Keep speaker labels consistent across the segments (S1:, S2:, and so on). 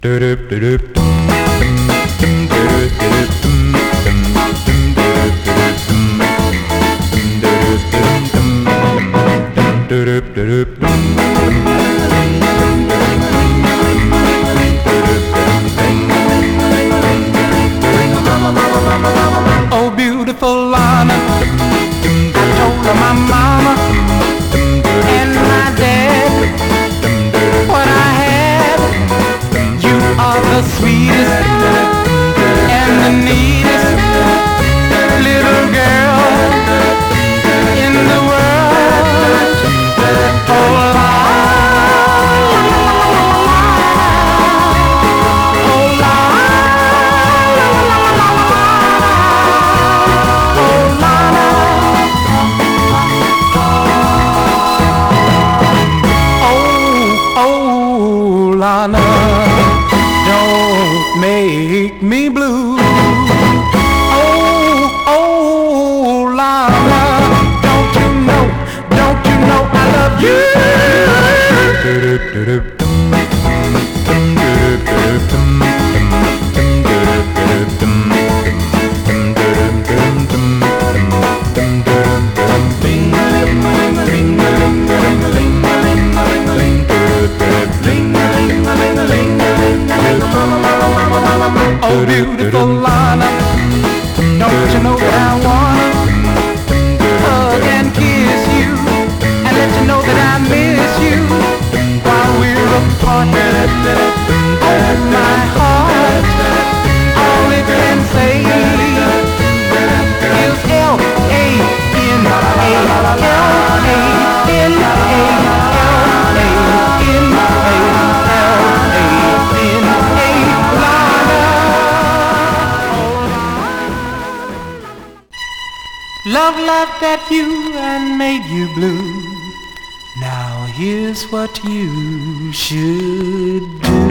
S1: Oh, beautiful Lana, I told her my mama and my dad what I had. You are the sweetest and the neatest little girl in the world. Oh, Lana, oh, Lana. Lana, don't make me blue. Oh, Lana, don't you know I love you? Oh, beautiful Lana, don't you know that I wanna hug and kiss you and let you know that I miss you while we're apart. Oh, my heart, all it can say is Love laughed at you and made you blue. Now here's what you should do.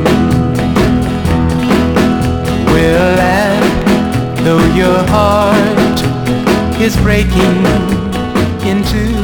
S1: Well, and though your heart is breaking in two,